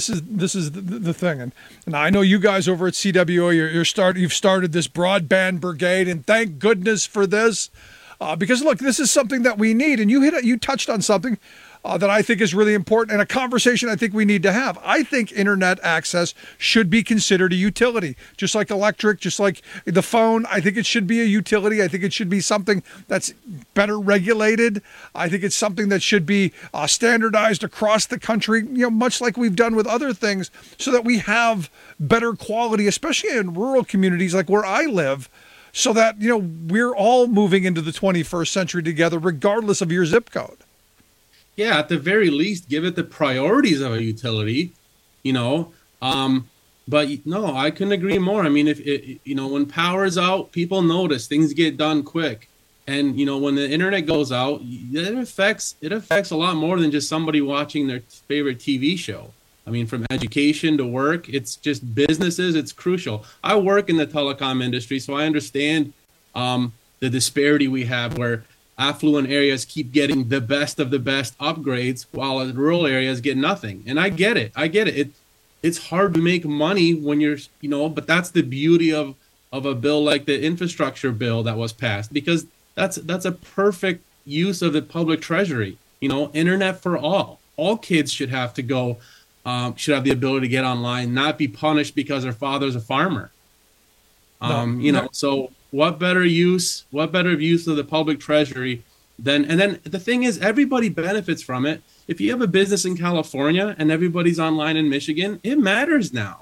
the thing, and I know you guys over at CWA, you've started this broadband brigade, and thank goodness for this, because look, this is something that we need, and you touched on something that I think is really important, and a conversation I think we need to have. I think internet access should be considered a utility, just like electric, just like the phone. I think it should be a utility. I think it should be something that's better regulated. I think it's something that should be standardized across the country, much like we've done with other things, so that we have better quality, especially in rural communities like where I live. so that, we're all moving into the 21st century together, regardless of your zip code. Yeah, at the very least, give it the priorities of a utility, But no, I couldn't agree more. I mean, if when power is out, people notice, things get done quick. And, when the internet goes out, it affects a lot more than just somebody watching their favorite TV show. I mean, from education to work, it's just businesses. It's crucial. I work in the telecom industry, so I understand the disparity we have where affluent areas keep getting the best of the best upgrades while rural areas get nothing. And I get it. It's hard to make money when you're, but that's the beauty of a bill like the infrastructure bill that was passed, because that's a perfect use of the public treasury. Internet for all. All kids should have to go, should have the ability to get online, not be punished because their father's a farmer. So what better use of the public treasury than, and then the thing is, everybody benefits from it. If you have a business in California and everybody's online in Michigan, it matters now.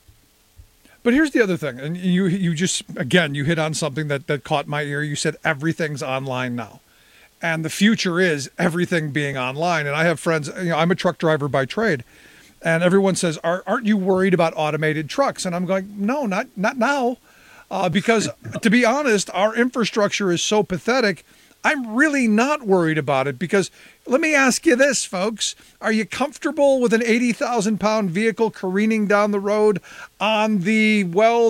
But here's the other thing, and you just, again, you hit on something that caught my ear. You said everything's online now. And the future is everything being online. And I have friends, I'm a truck driver by trade, and everyone says, aren't you worried about automated trucks? And I'm going, no, not now. Because to be honest, our infrastructure is so pathetic. I'm really not worried about it, because let me ask you this, folks. Are you comfortable with an 80,000-pound vehicle careening down the road on the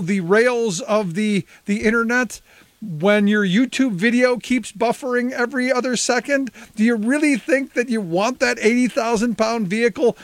rails of the internet when your YouTube video keeps buffering every other second? Do you really think that you want that 80,000-pound vehicle,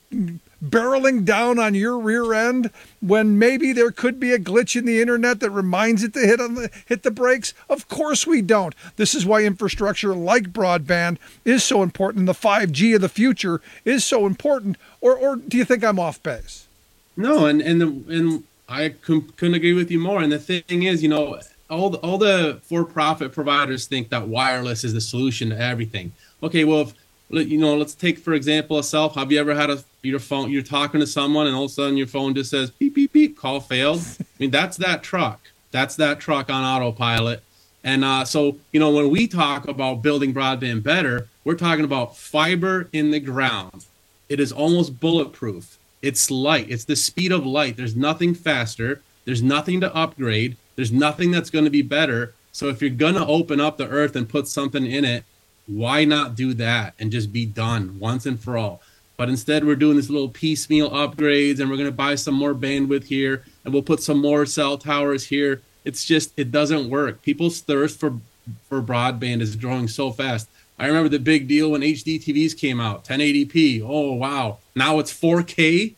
barreling down on your rear end when maybe there could be a glitch in the internet that reminds it to hit the brakes? Of course we don't. This is why infrastructure like broadband is so important, and the 5G of the future is so important. Or do you think I'm off base? No, and I couldn't agree with you more. And the thing is, all the for-profit providers think that wireless is the solution to everything. Okay, well, let's take, for example, a cell phone. Have you ever had your phone, you're talking to someone and all of a sudden your phone just says beep, beep, beep, call failed? I mean, that's that truck. That's that truck on autopilot. And so, when we talk about building broadband better, we're talking about fiber in the ground. It is almost bulletproof. It's light. It's the speed of light. There's nothing faster. There's nothing to upgrade. There's nothing that's going to be better. So if you're going to open up the earth and put something in it, why not do that and just be done once and for all? But instead, we're doing this little piecemeal upgrades, and we're going to buy some more bandwidth here, and we'll put some more cell towers here. It's just, it doesn't work. People's thirst for broadband is growing so fast. I remember the big deal when HD TVs came out, 1080p. Oh, wow. Now it's 4K.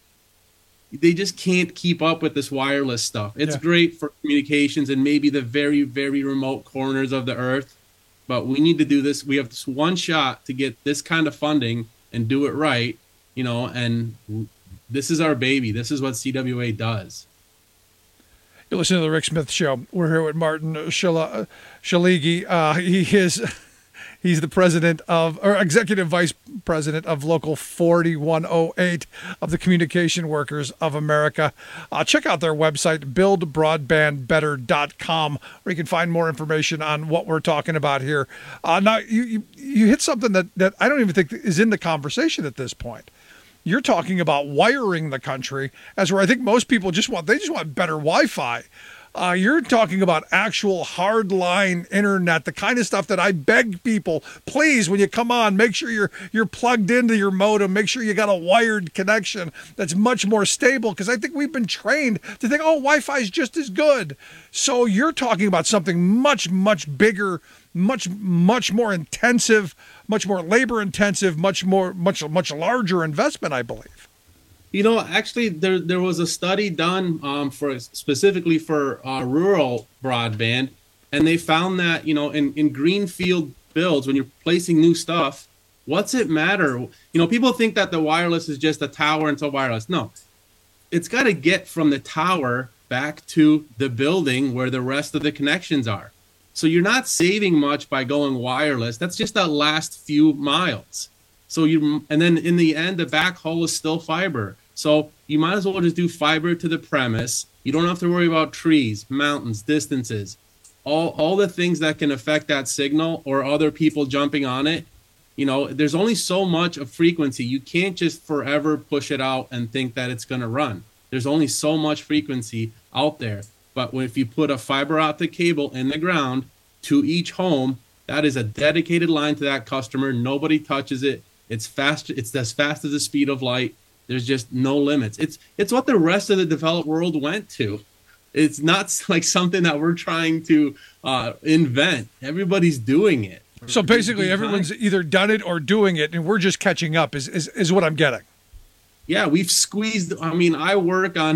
They just can't keep up with this wireless stuff. It's great for communications and maybe the very, very remote corners of the earth. But we need to do this. We have this one shot to get this kind of funding and do it right, and this is our baby. This is what CWA does. You're listening to the Rick Smith Show. We're here with Martin Shaligi. He's the executive vice president of Local 4108 of the Communication Workers of America. Check out their website, buildbroadbandbetter.com, where you can find more information on what we're talking about here. Now, you hit something that I don't even think is in the conversation at this point. You're talking about wiring the country, as where I think most people just want better Wi-Fi. You're talking about actual hardline internet, the kind of stuff that I beg people, please, when you come on, make sure you're plugged into your modem, make sure you got a wired connection that's much more stable, because I think we've been trained to think, Wi-Fi is just as good. So you're talking about something much, much bigger, much more intensive, much more labor intensive, much larger investment, I believe. Actually, there was a study done specifically for rural broadband, and they found that, in greenfield builds, when you're placing new stuff, what's it matter? People think that the wireless is just a tower and so wireless. No, it's got to get from the tower back to the building where the rest of the connections are. So you're not saving much by going wireless. That's just that last few miles. And then in the end, the backhaul is still fiber. So you might as well just do fiber to the premise. You don't have to worry about trees, mountains, distances. all the things that can affect that signal or other people jumping on it, there's only so much of frequency. You can't just forever push it out and think that it's going to run. There's only so much frequency out there. But if you put a fiber optic cable in the ground to each home, that is a dedicated line to that customer. Nobody touches it. It's fast. It's as fast as the speed of light. There's just no limits. It's what the rest of the developed world went to. It's not like something that we're trying to invent. Everybody's doing it. So basically, everyone's either done it or doing it, and we're just catching up. Is what I'm getting. Yeah, we've squeezed. I mean, I work on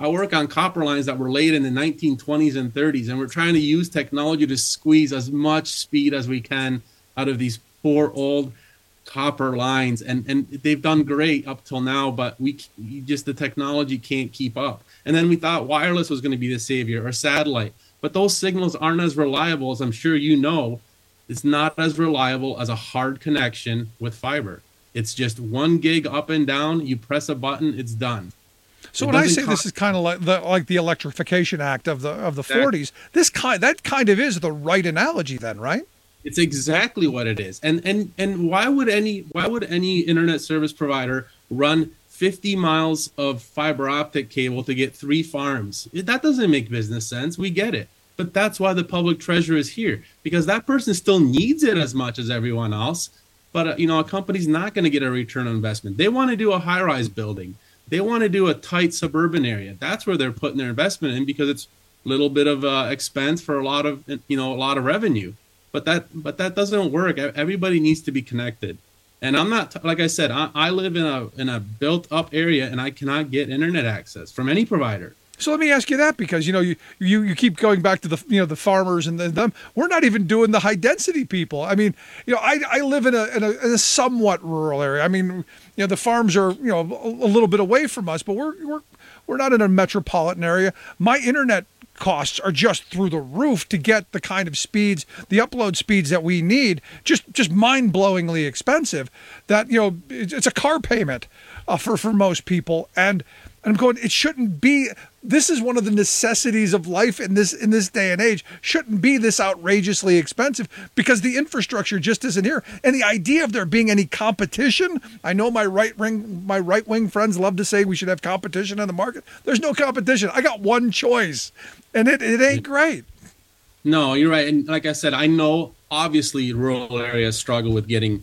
copper lines that were laid in the 1920s and 30s, and we're trying to use technology to squeeze as much speed as we can out of these poor old copper lines, and they've done great up till now, but the technology can't keep up. And then we thought wireless was going to be the savior, or satellite, but those signals aren't as reliable as I'm sure you know. It's not as reliable as a hard connection with fiber. It's just 1 gig up and down. You press a button, it's done. So when I say this is kind of like the Electrification Act of the 40s, that kind of is the right analogy then, right? It's exactly what it is. And why would any internet service provider run 50 miles of fiber optic cable to get 3 farms? That doesn't make business sense. We get it. But that's why the public treasure is here, because that person still needs it as much as everyone else. But a company's not going to get a return on investment. They want to do a high-rise building. They want to do a tight suburban area. That's where they're putting their investment in, because it's a little bit of expense for a lot of revenue. But that doesn't work. Everybody needs to be connected. And I'm not, like I said, I live in a built-up area, and I cannot get internet access from any provider. So let me ask you that, because you keep going back to the farmers and them. We're not even doing the high density people. I mean, I live in a somewhat rural area. I mean, the farms are a little bit away from us, but we're not in a metropolitan area. My internet costs are just through the roof to get the kind of speeds, the upload speeds that we need, just mind-blowingly expensive, that it's a car payment for most people. And I'm going, it shouldn't be. This is one of the necessities of life in this day and age. Shouldn't be this outrageously expensive, because the infrastructure just isn't here. And the idea of there being any competition, I know my right wing friends love to say we should have competition in the market. There's no competition. I got one choice, and it ain't great. No, you're right. And like I said, I know obviously rural areas struggle with getting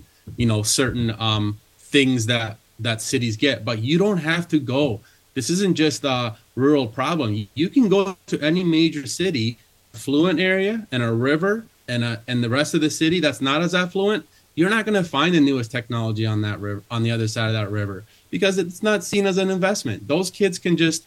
certain things that cities get, but you don't have to go. This isn't just a rural problem. You can go to any major city, affluent area, and a river, and the rest of the city that's not as affluent. You're not going to find the newest technology on that river, on the other side of that river, because it's not seen as an investment. Those kids can just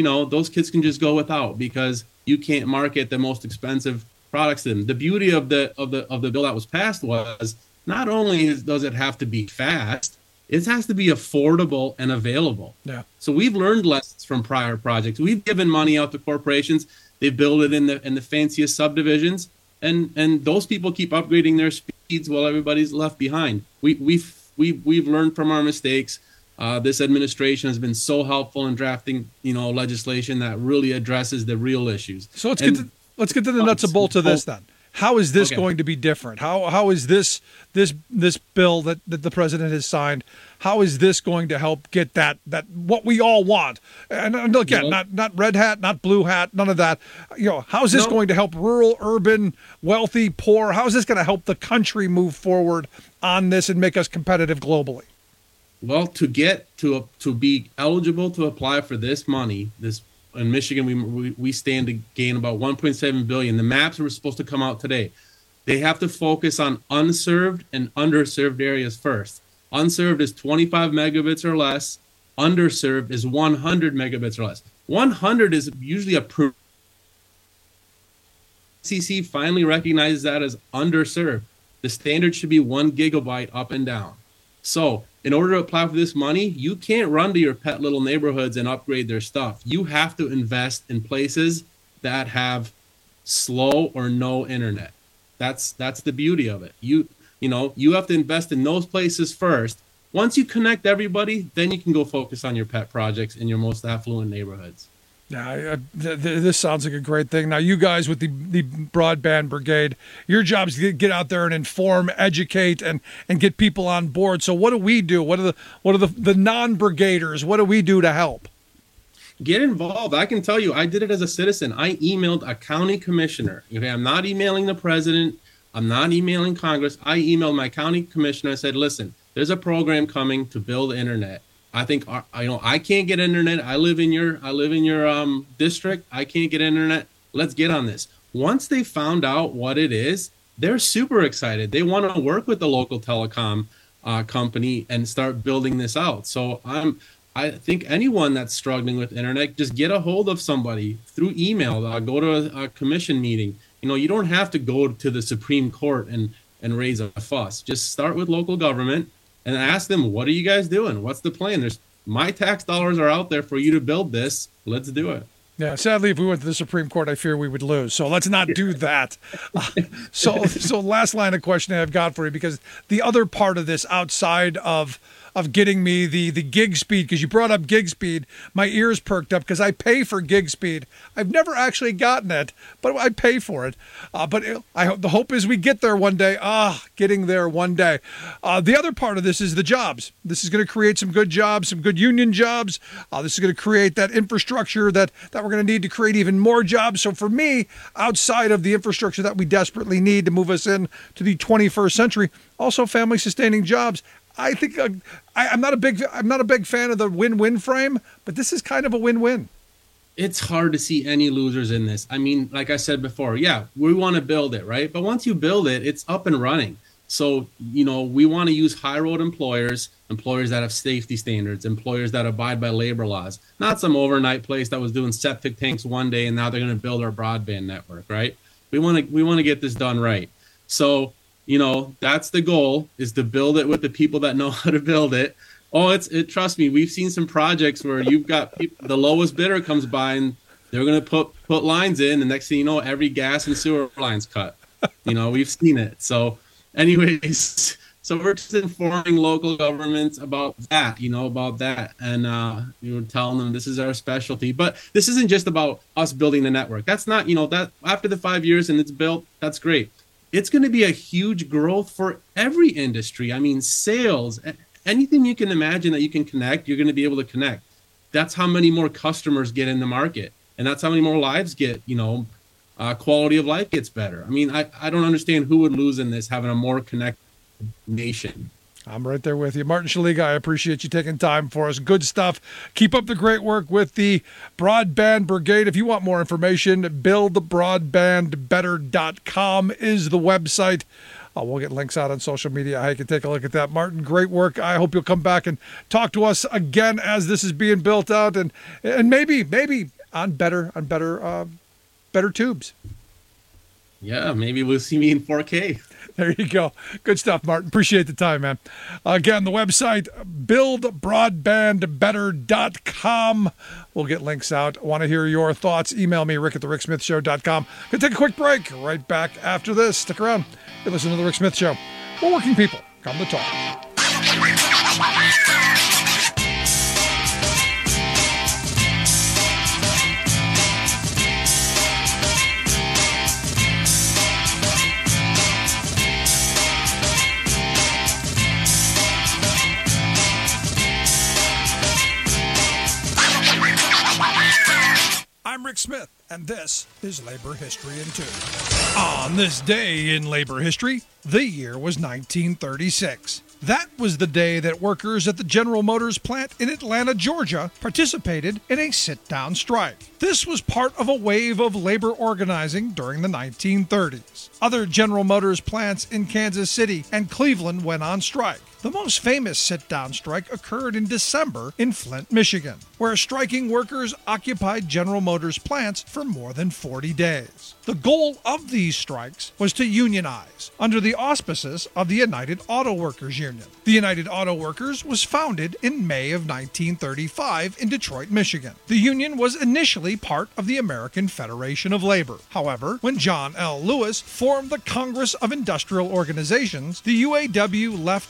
go without, because you can't market the most expensive products to them. The beauty of the bill that was passed was not only does it have to be fast, it has to be affordable and available. Yeah. So we've learned lessons from prior projects. We've given money out to corporations. They build it in the fanciest subdivisions, and those people keep upgrading their speeds while everybody's left behind. We've learned from our mistakes. This administration has been so helpful in drafting legislation that really addresses the real issues. So let's get to the nuts and bolts of this then. How is this going to be different? How is this bill that the president has signed? How is this going to help get that what we all want? And again, not red hat, not blue hat, none of that. How is this going to help rural, urban, wealthy, poor? How is this going to help the country move forward on this and make us competitive globally? Well, to be eligible to apply for this money, in Michigan, we stand to gain about $1.7 billion. The maps were supposed to come out today. They have to focus on unserved and underserved areas first. Unserved is 25 megabits or less. Underserved is 100 megabits or less. 100 is usually approved. FCC finally recognizes that as underserved. The standard should be 1 gigabyte up and down. So in order to apply for this money, you can't run to your pet little neighborhoods and upgrade their stuff. You have to invest in places that have slow or no internet. That's the beauty of it. You have to invest in those places first. Once you connect everybody, then you can go focus on your pet projects in your most affluent neighborhoods. Yeah, this sounds like a great thing. Now, you guys with the Broadband Brigade, your job is to get out there and inform, educate, and get people on board. So what do we do? What are the non-brigaders? What do we do to help? Get involved. I can tell you, I did it as a citizen. I emailed a county commissioner. Okay, I'm not emailing the president. I'm not emailing Congress. I emailed my county commissioner. I said, listen, there's a program coming to build internet. I think I can't get internet. I live in your district. I can't get internet. Let's get on this. Once they found out what it is, they're super excited. They want to work with the local telecom company and start building this out. So I think anyone that's struggling with internet, just get a hold of somebody through email. Go to a commission meeting. You don't have to go to the Supreme Court and raise a fuss. Just start with local government and ask them, what are you guys doing? What's the plan? My tax dollars are out there for you to build this. Let's do it. Yeah, sadly, if we went to the Supreme Court, I fear we would lose. So let's not do that. So last line of questioning I've got for you, because the other part of this outside of getting me the gig speed, because you brought up gig speed, my ears perked up because I pay for gig speed. I've never actually gotten it, but I pay for it. But the hope is we get there one day. Getting there one day. The other part of this is the jobs. This is going to create some good jobs, some good union jobs. This is going to create that infrastructure that we're going to need to create even more jobs. So for me, outside of the infrastructure that we desperately need to move us in to the 21st century, also family sustaining jobs. I think I'm not a big fan of the win-win frame, but this is kind of a win-win. It's hard to see any losers in this. I mean, like I said before, yeah, we want to build it, right? But once you build it, it's up and running. So, we want to use high road employers that have safety standards, employers that abide by labor laws, not some overnight place that was doing septic tanks one day and now they're going to build our broadband network, right? We want to get this done right. So, that's the goal, is to build it with the people that know how to build it. Trust me, we've seen some projects where you've got the lowest bidder comes by and they're going to put lines in. And next thing you know, every gas and sewer line's cut. We've seen it. So anyways, so we're just informing local governments about that, and telling them this is our specialty. But this isn't just about us building the network. That's not, that after the 5 years and it's built, that's great. It's going to be a huge growth for every industry. I mean, sales, anything you can imagine that you can connect, you're going to be able to connect. That's how many more customers get in the market. And that's how many more lives get, quality of life gets better. I mean, I don't understand who would lose in this, having a more connected nation. I'm right there with you. Martin Shaliga, I appreciate you taking time for us. Good stuff. Keep up the great work with the Broadband Brigade. If you want more information, buildbroadbandbetter.com is the website. We'll get links out on social media. I can take a look at that. Martin, great work. I hope you'll come back and talk to us again as this is being built out, and maybe on better tubes. Yeah, maybe we'll see me in 4K. There you go. Good stuff, Martin. Appreciate the time, man. Again, the website, buildbroadbandbetter.com. We'll get links out. Want to hear your thoughts? Email me, rick@thericksmithshow.com. Going to take a quick break. Right back after this. Stick around. You're listening to The Rick Smith Show. We're working people. Come to talk. I'm Rick Smith, and this is Labor History in 2. On this day in labor history, the year was 1936. That was the day that workers at the General Motors plant in Atlanta, Georgia, participated in a sit-down strike. This was part of a wave of labor organizing during the 1930s. Other General Motors plants in Kansas City and Cleveland went on strike. The most famous sit-down strike occurred in December in Flint, Michigan, where striking workers occupied General Motors plants for more than 40 days. The goal of these strikes was to unionize under the auspices of the United Auto Workers Union. The United Auto Workers was founded in May of 1935 in Detroit, Michigan. The union was initially part of the American Federation of Labor. However, when John L. Lewis formed the Congress of Industrial Organizations, the UAW left the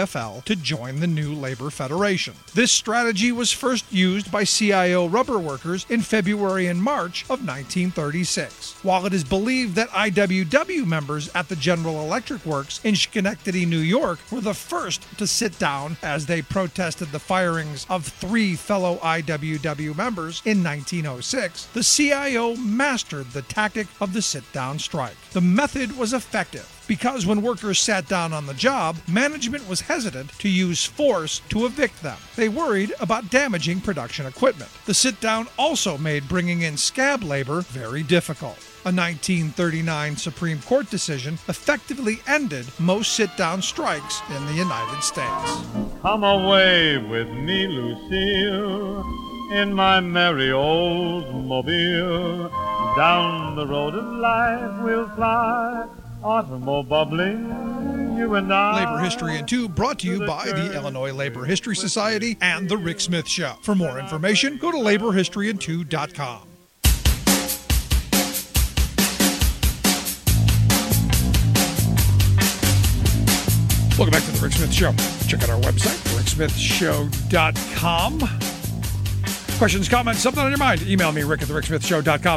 AFL to join the new labor federation. This strategy was first used by CIO rubber workers in February and March of 1936. While it is believed that IWW members at the General Electric Works in Schenectady, New York, were the first to sit down as they protested the firings of 3 fellow IWW members in 1906, the CIO mastered the tactic of the sit-down strike. The method was effective because when workers sat down on the job, management was hesitant to use force to evict them. They worried about damaging production equipment. The sit-down also made bringing in scab labor very difficult. A 1939 Supreme Court decision effectively ended most sit-down strikes in the United States. Come away with me, Lucille, in my merry old mobile. Down the road of life we'll fly, automobile bubbling, you and I. Labor History in 2 brought to you by the Illinois Labor History Society and The Rick Smith Show. For more information, go to laborhistoryin2.com. Welcome back to The Rick Smith Show. Check out our website, ricksmithshow.com. Questions, comments, something on your mind, email me, rick@thericksmithshow.com.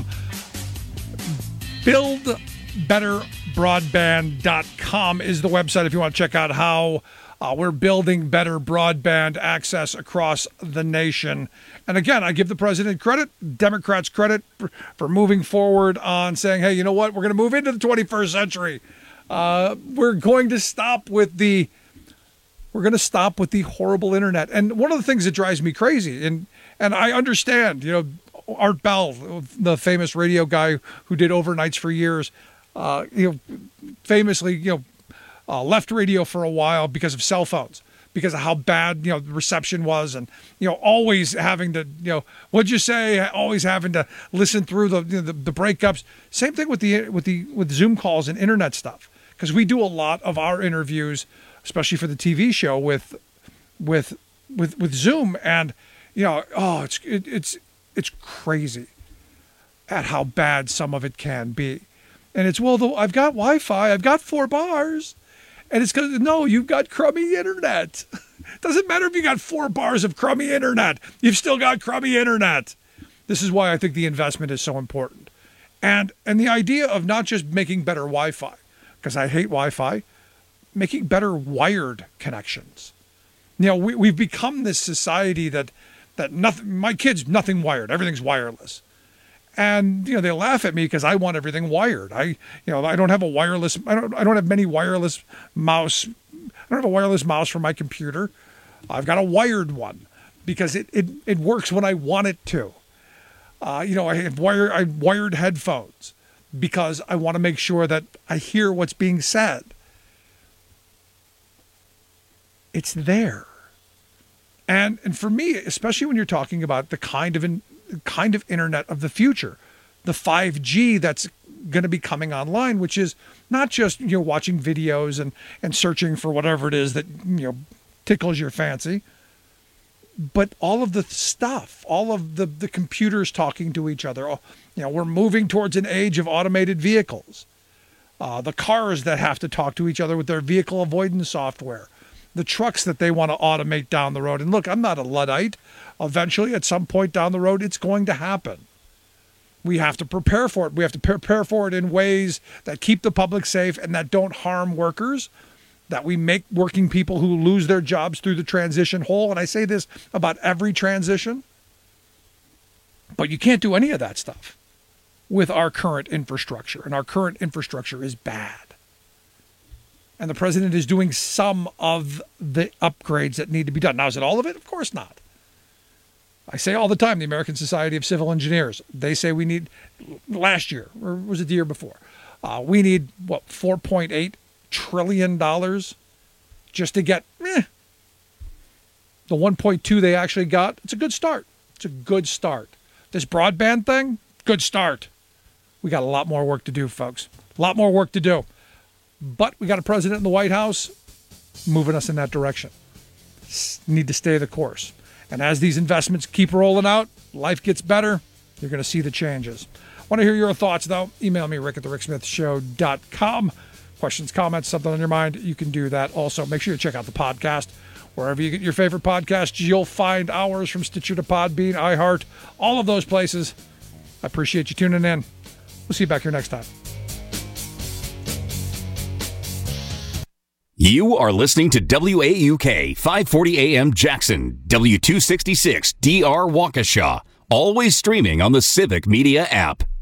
BuildBetterBroadband.com is the website if you want to check out how we're building better broadband access across the nation. And again, I give the president credit, Democrats credit for moving forward on saying, hey, you know what? We're going to move into the 21st century. We're going to stop with the horrible internet. And one of the things that drives me crazy, and I understand, Art Bell, the famous radio guy who did overnights for years, famously, left radio for a while because of cell phones, because of how bad, the reception was, and, always having to, what'd you say? Always having to listen through the breakups. Same thing with Zoom calls and internet stuff, because we do a lot of our interviews, especially for the TV show with Zoom, and it's crazy at how bad some of it can be. And it's, I've got Wi-Fi, I've got 4 bars, and it's because, no, you've got crummy internet. Doesn't matter if you got 4 bars of crummy internet, you've still got crummy internet. This is why I think the investment is so important. And the idea of not just making better Wi-Fi, because I hate Wi-Fi, making better wired connections. We've become this society that nothing, my kids, nothing wired, everything's wireless. And, they laugh at me because I want everything wired. I don't have a wireless, I don't have many wireless mouse. I don't have a wireless mouse for my computer. I've got a wired one because it works when I want it to. I have wired headphones because I want to make sure that I hear what's being said. It's there. And for me, especially when you're talking about the kind of internet of the future, the 5G that's going to be coming online, which is not just watching videos and searching for whatever it is that tickles your fancy, but all of the stuff, all of the computers talking to each other. We're moving towards an age of automated vehicles, the cars that have to talk to each other with their vehicle avoidance software, the trucks that they want to automate down the road. And look, I'm not a Luddite. Eventually, at some point down the road, it's going to happen. We have to prepare for it. We have to prepare for it in ways that keep the public safe and that don't harm workers, that we make working people who lose their jobs through the transition whole. And I say this about every transition. But you can't do any of that stuff with our current infrastructure. And our current infrastructure is bad. And the president is doing some of the upgrades that need to be done. Now, is it all of it? Of course not. I say all the time, the American Society of Civil Engineers, they say we need, last year, or was it the year before, we need, $4.8 trillion just to get, the 1.2 they actually got. It's a good start. It's a good start. This broadband thing, good start. We got a lot more work to do, folks. A lot more work to do. But we got a president in the White House moving us in that direction. Need to stay the course. And as these investments keep rolling out, life gets better. You're going to see the changes. Want to hear your thoughts, though? Email me, rick@thericksmithshow.com. questions, comments, something on your mind, you can do that. Also, make sure you check out the podcast. Wherever you get your favorite podcasts, you'll find ours, from Stitcher to Podbean, iHeart, all of those places. I appreciate you tuning in. We'll see you back here next time. You are listening to WAUK 540 AM Jackson, W266 DR Waukesha, always streaming on the Civic Media app.